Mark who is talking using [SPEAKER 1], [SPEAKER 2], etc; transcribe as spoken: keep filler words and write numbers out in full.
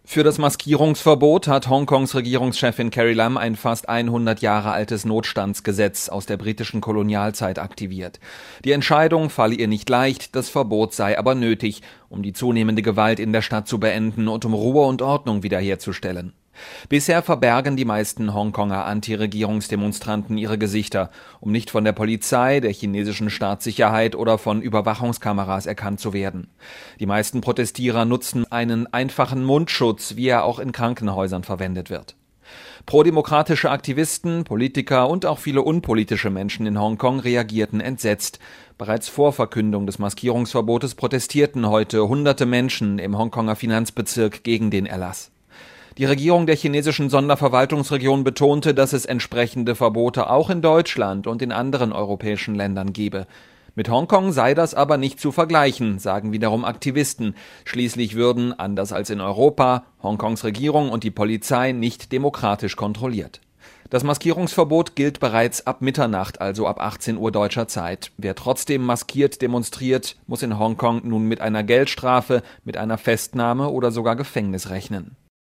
[SPEAKER 1] Für das Maskierungsverbot hat Hongkongs Regierungschefin Carrie Lam ein fast hundert Jahre altes Notstandsgesetz aus der britischen Kolonialzeit aktiviert. Die Entscheidung falle ihr nicht leicht, das Verbot sei aber nötig, um die zunehmende Gewalt in der Stadt zu beenden und um Ruhe und Ordnung wiederherzustellen. Bisher verbergen die meisten Hongkonger Anti-Regierungsdemonstranten ihre Gesichter, um nicht von der Polizei, der chinesischen Staatssicherheit oder von Überwachungskameras erkannt zu werden. Die meisten Protestierer nutzen einen einfachen Mundschutz, wie er auch in Krankenhäusern verwendet wird. Prodemokratische Aktivisten, Politiker und auch viele unpolitische Menschen in Hongkong reagierten entsetzt. Bereits vor Verkündung des Maskierungsverbotes protestierten heute hunderte Menschen im Hongkonger Finanzbezirk gegen den Erlass. Die Regierung der chinesischen Sonderverwaltungsregion betonte, dass es entsprechende Verbote auch in Deutschland und in anderen europäischen Ländern gebe. Mit Hongkong sei das aber nicht zu vergleichen, sagen wiederum Aktivisten. Schließlich würden, anders als in Europa, Hongkongs Regierung und die Polizei nicht demokratisch kontrolliert. Das Maskierungsverbot gilt bereits ab Mitternacht, also ab achtzehn Uhr deutscher Zeit. Wer trotzdem maskiert demonstriert, muss in Hongkong nun mit einer Geldstrafe, mit einer Festnahme oder sogar Gefängnis rechnen.